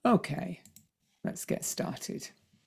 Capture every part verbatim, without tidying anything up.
Okay, let's get started.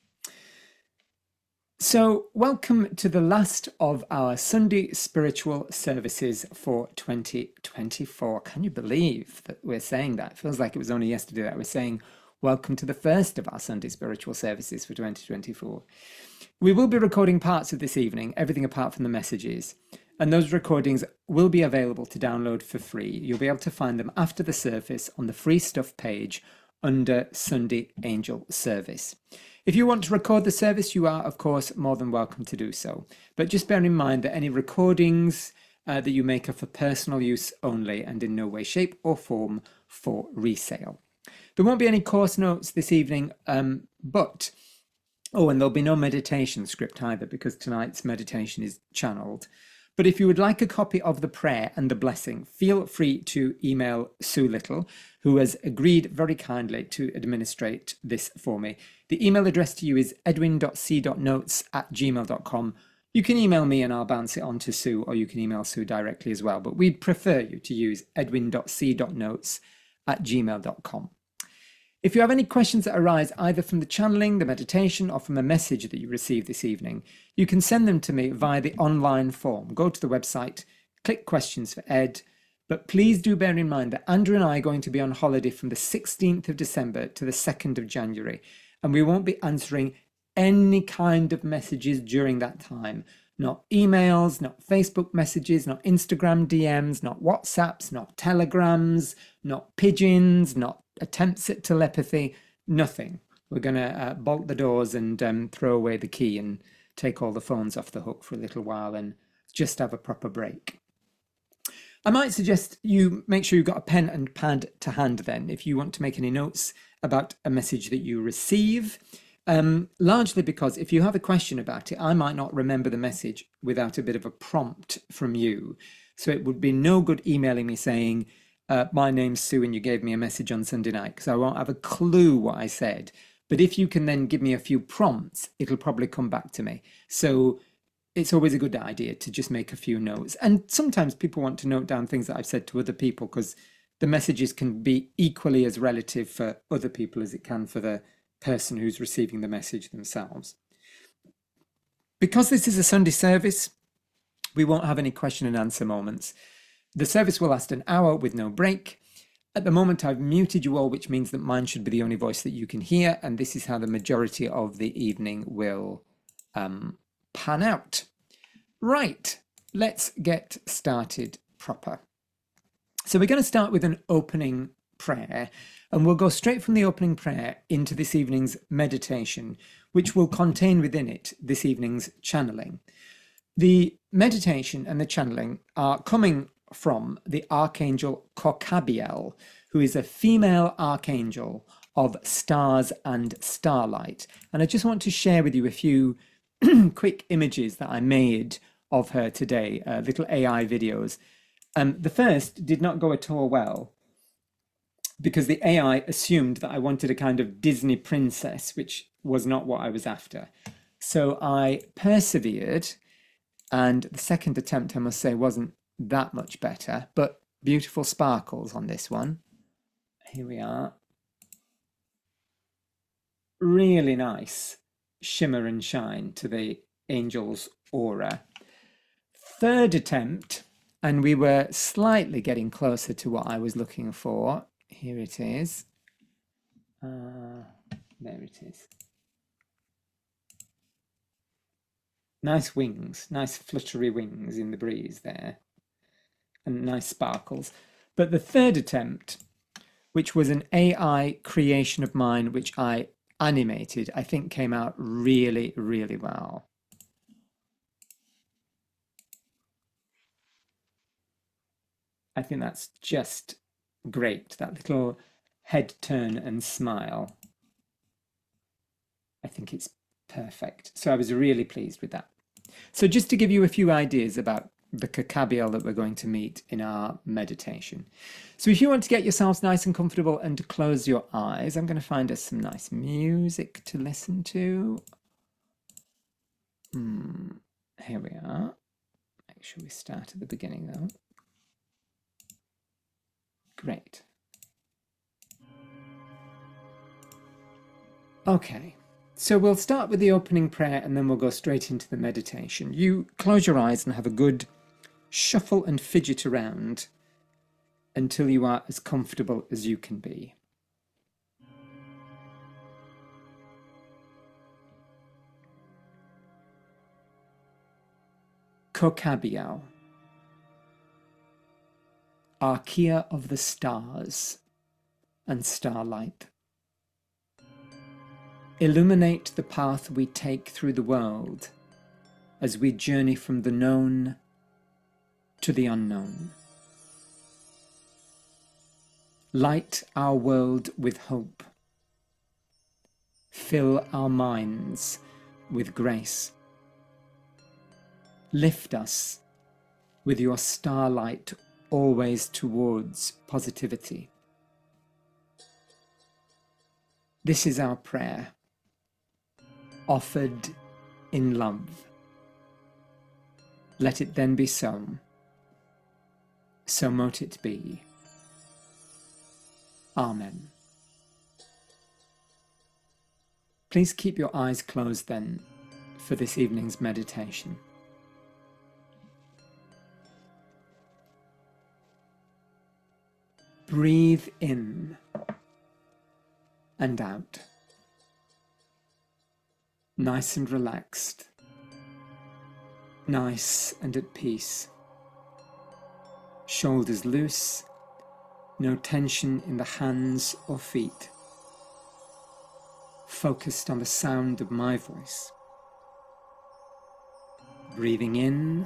So, welcome to the last of our Sunday spiritual services for twenty twenty-four. Can you believe that we're saying that? It feels like it was only yesterday that we're saying welcome to the first of our Sunday spiritual services for twenty twenty-four. We will be recording parts of this evening, everything apart from the messages, and those recordings will be available to download for free. You'll be able to find them after the service on the free stuff page under Sunday Angel Service. If you want to record the service, you are, of course, more than welcome to do so. But just bear in mind that any recordings uh, that you make are for personal use only and in no way, shape or form for resale. There won't be any course notes this evening, um, but... Oh, and there'll be no meditation script either because tonight's meditation is channeled. But if you would like a copy of the prayer and the blessing, feel free to email Sue Little, who has agreed very kindly to administrate this for me. The email address to you is edwin dot c dot notes at gmail dot com. You can email me and I'll bounce it on to Sue, or you can email Sue directly as well. But we'd prefer you to use edwin dot c dot notes at gmail dot com. If you have any questions that arise either from the channeling, the meditation, or from a message that you received this evening, you can send them to me via the online form. Go to the website, click questions for Ed, but please do bear in mind that Andrew and I are going to be on holiday from the sixteenth of December to the second of January, and we won't be answering any kind of messages during that time. Not emails, not Facebook messages, not Instagram D Ms, not WhatsApps, not telegrams, not pigeons, not attempts at telepathy, nothing. We're going to uh, bolt the doors and um, throw away the key and take all the phones off the hook for a little while and just have a proper break. I might suggest you make sure you've got a pen and pad to hand then if you want to make any notes about a message that you receive. Um, largely because if you have a question about it, I might not remember the message without a bit of a prompt from you. So it would be no good emailing me saying, uh, my name's Sue and you gave me a message on Sunday night, because I won't have a clue what I said. But if you can then give me a few prompts, it'll probably come back to me. So it's always a good idea to just make a few notes. And sometimes people want to note down things that I've said to other people, because the messages can be equally as relative for other people as it can for the person who's receiving the message themselves. Because this is a Sunday service, we won't have any question and answer moments. The service will last an hour with no break. At the moment, I've muted you all, which means that mine should be the only voice that you can hear, and this is how the majority of the evening will um, pan out. Right, let's get started proper. So we're going to start with an opening prayer, and we'll go straight from the opening prayer into this evening's meditation, which will contain within it this evening's channeling. The meditation and the channeling are coming from the Archangel Cocabiel, who is a female archangel of stars and starlight. And I just want to share with you a few quick images that I made of her today, uh, little A I videos. Um, the first did not go at all well, because the A I assumed that I wanted a kind of Disney princess, which was not what I was after. So I persevered, and the second attempt, I must say, wasn't that much better, but beautiful sparkles on this one. Here we are. Really nice shimmer and shine to the angel's aura. Third attempt, and we were slightly getting closer to what I was looking for. Here it is. Uh, there it is. Nice wings, nice fluttery wings in the breeze there, and nice sparkles. But the third attempt, which was an A I creation of mine, which I animated, I think came out really, really well. I think that's just great, that little head turn and smile. I think it's perfect. So I was really pleased with that. So just to give you a few ideas about the Cocabiel that we're going to meet in our meditation. So if you want to get yourselves nice and comfortable and to close your eyes, I'm going to find us some nice music to listen to. Hmm, here we are. Make sure we start at the beginning though. Great. Okay, so we'll start with the opening prayer and then we'll go straight into the meditation. You close your eyes and have a good shuffle and fidget around until you are as comfortable as you can be. Kokabiao, Archaea of the stars and starlight. Illuminate the path we take through the world as we journey from the known to the unknown. Light our world with hope. Fill our minds with grace. Lift us with your starlight always towards positivity. This is our prayer, offered in love. Let it then be so. So mote it be. Amen. Please keep your eyes closed then for this evening's meditation. Breathe in and out. Nice and relaxed. Nice and at peace. Shoulders loose. No tension in the hands or feet. Focused on the sound of my voice. Breathing in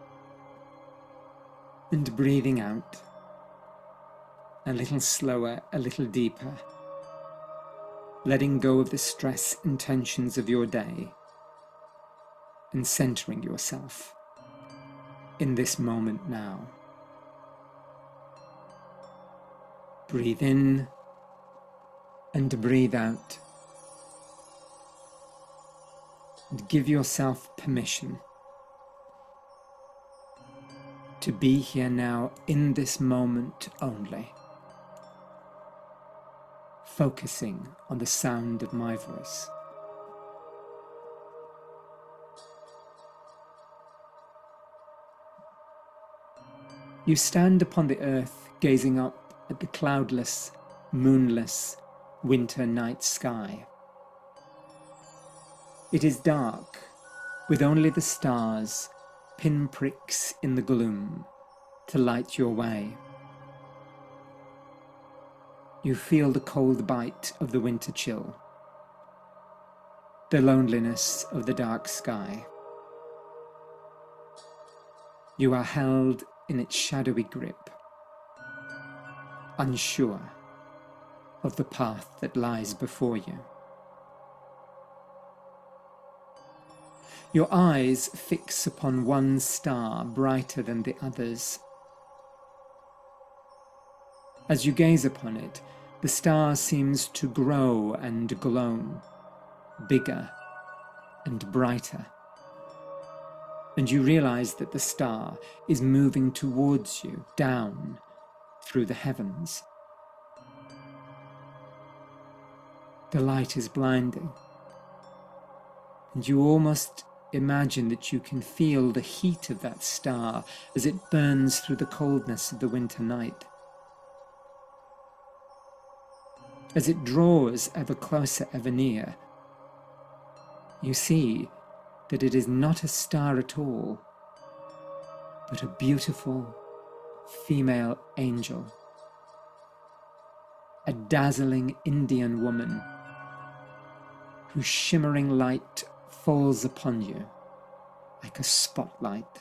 and breathing out. A little slower, a little deeper. Letting go of the stress and tensions of your day and centering yourself in this moment now. Breathe in and breathe out. And give yourself permission to be here now in this moment only. Focusing on the sound of my voice. You stand upon the earth, gazing up at the cloudless, moonless, winter night sky. It is dark, with only the stars, pinpricks in the gloom, to light your way. You feel the cold bite of the winter chill, the loneliness of the dark sky. You are held in its shadowy grip, unsure of the path that lies before you. Your eyes fix upon one star brighter than the others. As you gaze upon it, the star seems to grow and glow, bigger and brighter. And you realize that the star is moving towards you, down through the heavens. The light is blinding, and you almost imagine that you can feel the heat of that star as it burns through the coldness of the winter night. As it draws ever closer, ever near, you see that it is not a star at all, but a beautiful female angel, a dazzling Indian woman whose shimmering light falls upon you like a spotlight.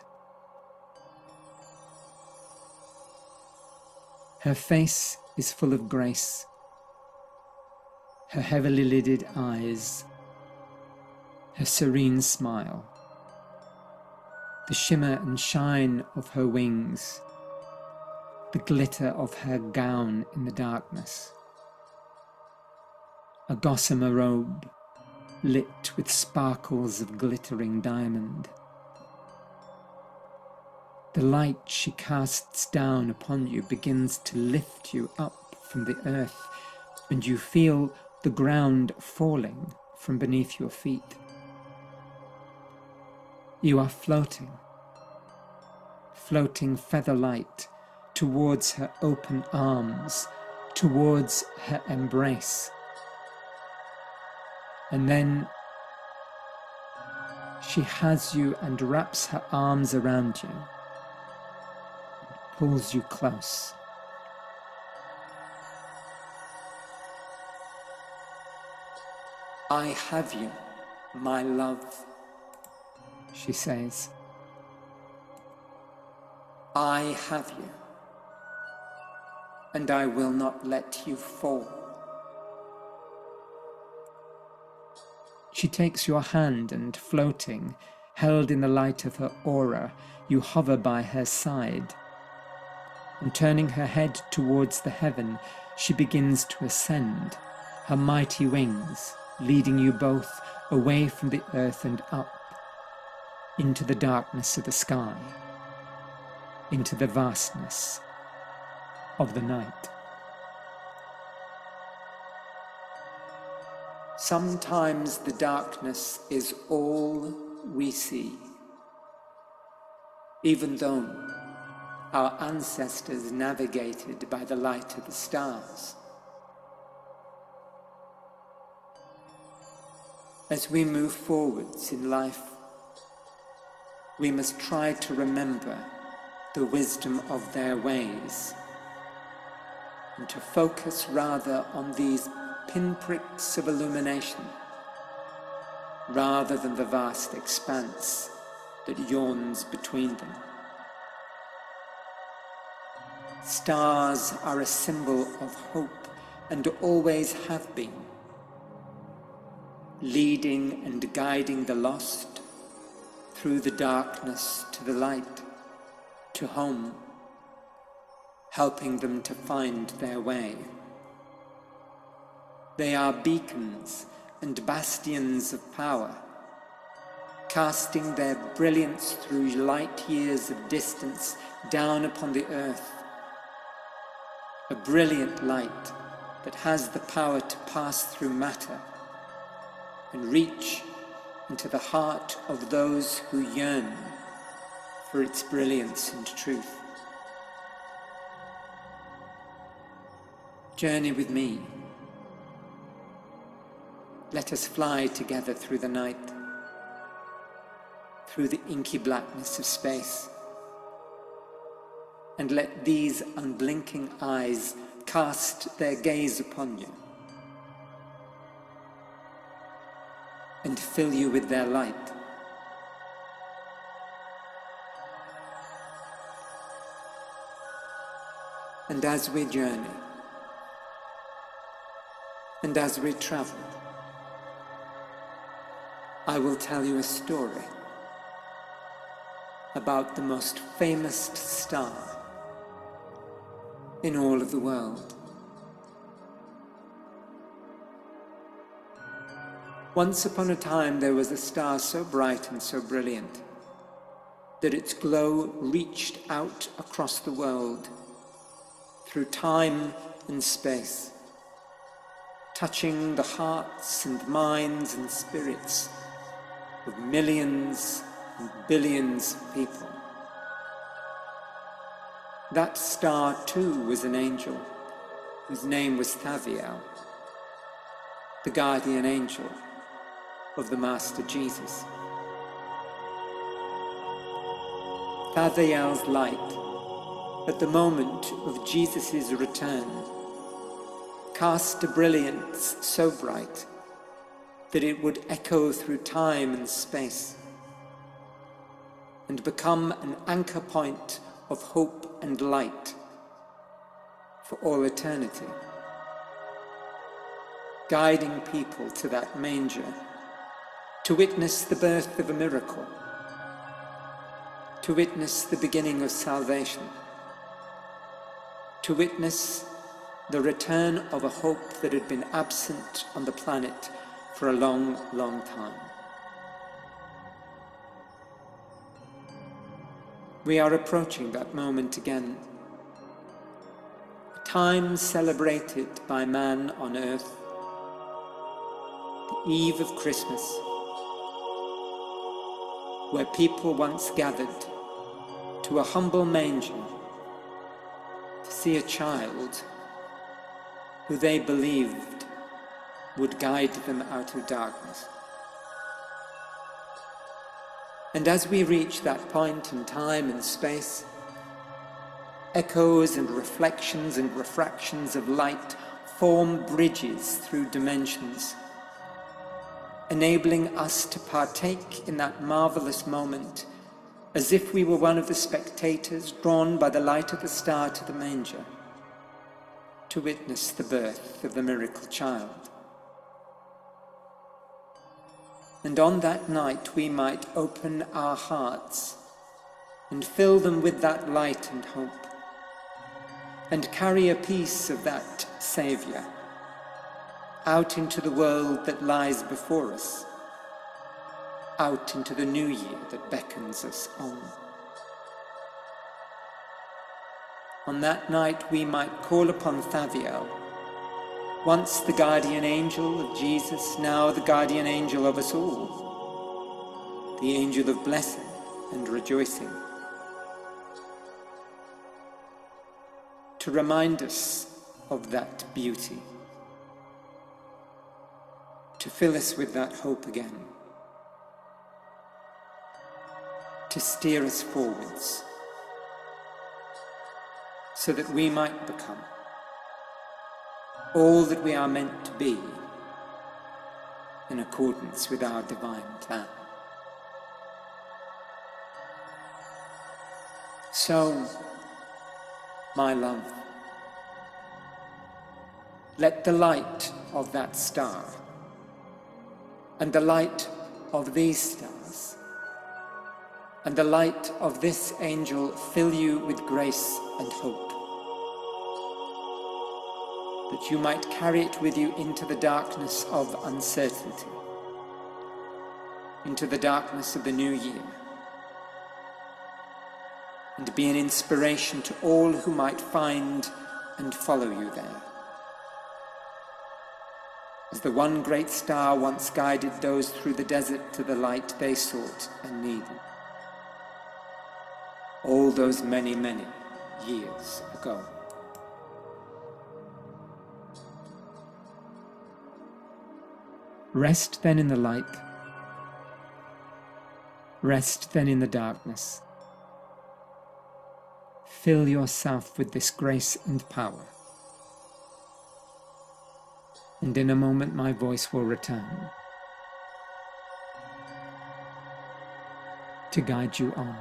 Her face is full of grace, her heavily lidded eyes, her serene smile, the shimmer and shine of her wings, the glitter of her gown in the darkness, a gossamer robe lit with sparkles of glittering diamond. The light she casts down upon you begins to lift you up from the earth, and you feel the ground falling from beneath your feet. You are floating, floating feather light towards her open arms, towards her embrace. And then she has you and wraps her arms around you, pulls you close. I have you, my love, she says. I have you, and I will not let you fall. She takes your hand and, floating, held in the light of her aura, you hover by her side. And turning her head towards the heaven, she begins to ascend, her mighty wings leading you both away from the earth and up, into the darkness of the sky, into the vastness of the night. Sometimes the darkness is all we see, even though our ancestors navigated by the light of the stars. As we move forwards in life, we must try to remember the wisdom of their ways, and to focus rather on these pinpricks of illumination, rather than the vast expanse that yawns between them. Stars are a symbol of hope, and always have been, leading and guiding the lost through the darkness to the light, to home, helping them to find their way. They are beacons and bastions of power, casting their brilliance through light years of distance down upon the earth. A brilliant light that has the power to pass through matter and reach into the heart of those who yearn for its brilliance and truth. Journey with me. Let us fly together through the night, through the inky blackness of space, and let these unblinking eyes cast their gaze upon you and fill you with their light. And as we journey, and as we travel, I will tell you a story about the most famous star in all of the world. Once upon a time there was a star so bright and so brilliant that its glow reached out across the world through time and space, touching the hearts and minds and spirits of millions and billions of people. That star too was an angel whose name was Thaviel, the guardian angel of the Master Jesus. Thaviel's light, at the moment of Jesus' return, cast a brilliance so bright that it would echo through time and space and become an anchor point of hope and light for all eternity, guiding people to that manger to witness the birth of a miracle, to witness the beginning of salvation, to witness the return of a hope that had been absent on the planet for a long, long time. We are approaching that moment again, a time celebrated by man on earth eve of Christmas, where people once gathered to a humble manger to see a child who they believed would guide them out of darkness. And as we reach that point in time and space, echoes and reflections and refractions of light form bridges through dimensions, enabling us to partake in that marvelous moment as if we were one of the spectators drawn by the light of the star to the manger to witness the birth of the miracle child. And on that night we might open our hearts and fill them with that light and hope, and carry a piece of that Saviour out into the world that lies before us, out into the new year that beckons us on. On that night we might call upon Thaviel, once the guardian angel of Jesus, now the guardian angel of us all, the angel of blessing and rejoicing, to remind us of that beauty, to fill us with that hope again, to steer us forwards, so that we might become all that we are meant to be in accordance with our divine plan. So, my love, let the light of that star and the light of these stars and the light of this angel fill you with grace and hope, that you might carry it with you into the darkness of uncertainty, into the darkness of the new year, and be an inspiration to all who might find and follow you there. As the one great star once guided those through the desert to the light they sought and needed, all those many, many years ago. Rest then in the light. Rest then in the darkness. Fill yourself with this grace and power. And in a moment my voice will return to guide you on.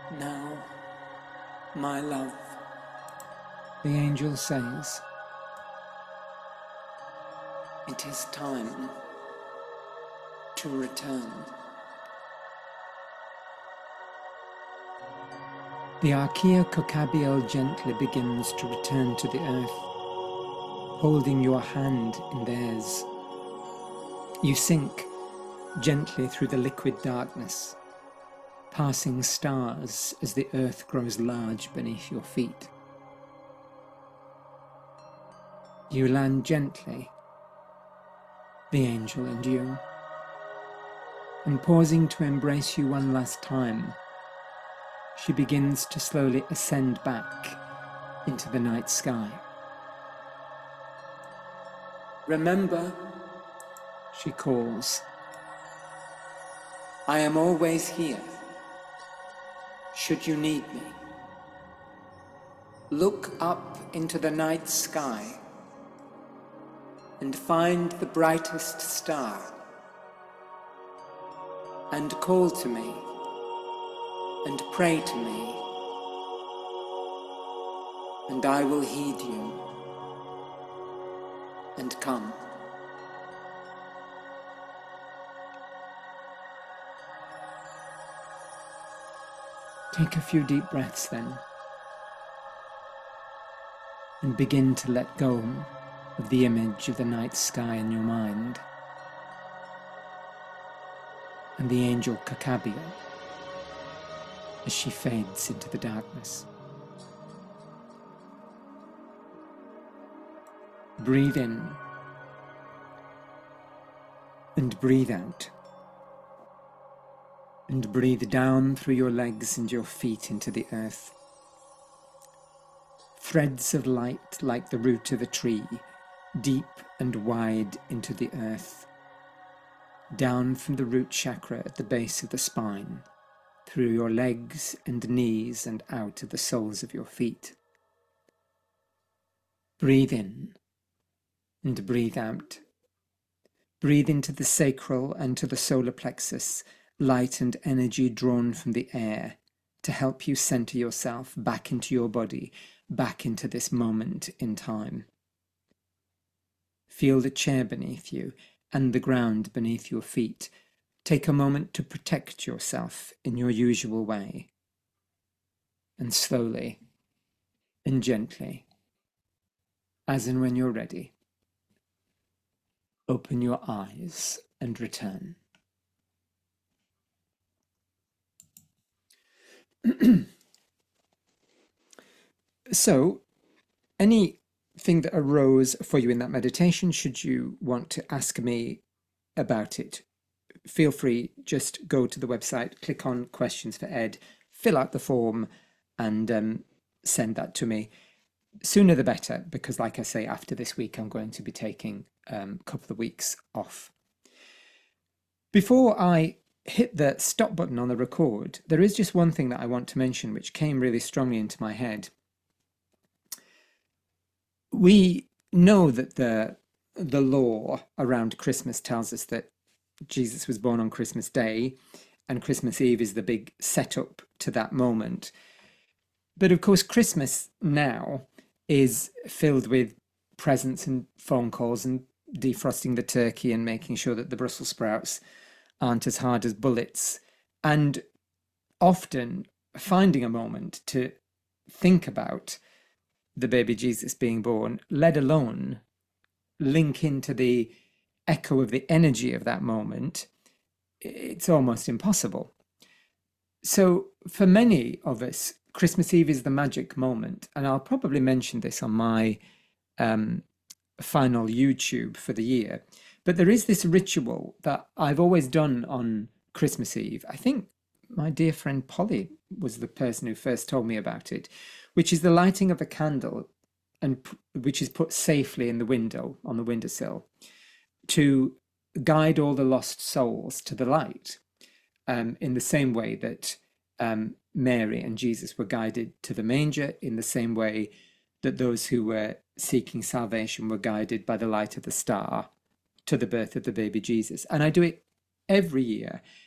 Now, my love, the angel says, it is time to return. The Archaea Cocabiel gently begins to return to the earth, holding your hand in theirs. You sink gently through the liquid darkness, passing stars as the earth grows large beneath your feet. You land gently, the angel and you, and pausing to embrace you one last time, she begins to slowly ascend back into the night sky. Remember, she calls, I am always here, should you need me. Look up into the night sky and find the brightest star, and call to me, and pray to me, and I will heed you, and come. Take a few deep breaths then, and begin to let go of the image of the night sky in your mind, and the angel Cocabiel as she fades into the darkness. Breathe in and breathe out, and breathe down through your legs and your feet into the earth. Threads of light like the root of a tree, deep and wide into the earth, down from the root chakra at the base of the spine, through your legs and knees and out to the soles of your feet. Breathe in and breathe out. Breathe into the sacral and to the solar plexus, light and energy drawn from the air to help you center yourself back into your body, back into this moment in time. Feel the chair beneath you and the ground beneath your feet. Take a moment to protect yourself in your usual way. And slowly and gently, as and when you're ready, open your eyes and return. So, anything that arose for you in that meditation, should you want to ask me about it, feel free, just go to the website, click on Questions for Ed, fill out the form, and um, send that to me. Sooner the better, because like I say, after this week, I'm going to be taking um, a couple of weeks off. Before I hit the stop button on the record, there is just one thing that I want to mention, which came really strongly into my head. We know that the the law around Christmas tells us that Jesus was born on Christmas Day, and Christmas Eve is the big setup to that moment. But of course, Christmas now is filled with presents and phone calls and defrosting the turkey and making sure that the Brussels sprouts aren't as hard as bullets, and often finding a moment to think about the baby Jesus being born, let alone link into the echo of the energy of that moment, it's almost impossible. So for many of us, Christmas Eve is the magic moment, and I'll probably mention this on my um, final YouTube for the year, but there is this ritual that I've always done on Christmas Eve. I think my dear friend Polly was the person who first told me about it, which is the lighting of a candle, and which is put safely in the window, on the windowsill, to guide all the lost souls to the light, um, in the same way that um, Mary and Jesus were guided to the manger, in the same way that those who were seeking salvation were guided by the light of the star to the birth of the baby Jesus. And I do it every year,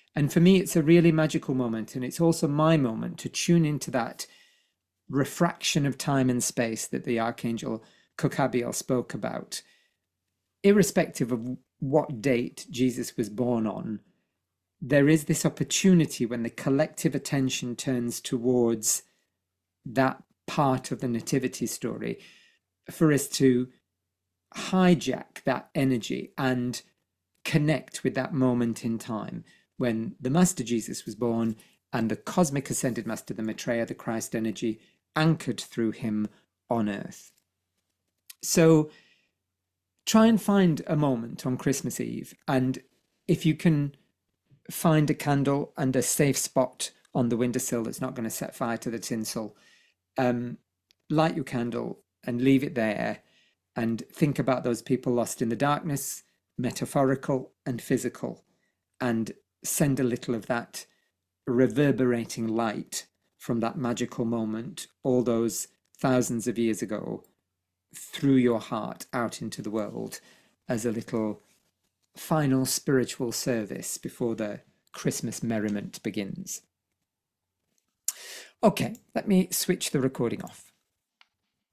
And for me, it's a really magical moment. And it's also my moment to tune into that refraction of time and space that the Archangel Kokhabiel spoke about. Irrespective of what date Jesus was born on, there is this opportunity when the collective attention turns towards that part of the nativity story for us to hijack that energy and connect with that moment in time when the Master Jesus was born and the cosmic ascended Master, the Maitreya, the Christ energy, anchored through him on earth. So try and find a moment on Christmas Eve, and if you can find a candle and a safe spot on the windowsill that's not going to set fire to the tinsel, um, light your candle and leave it there and think about those people lost in the darkness, metaphorical and physical, and send a little of that reverberating light from that magical moment all those thousands of years ago through your heart out into the world as a little final spiritual service before the Christmas merriment begins. Okay, let me switch the recording off.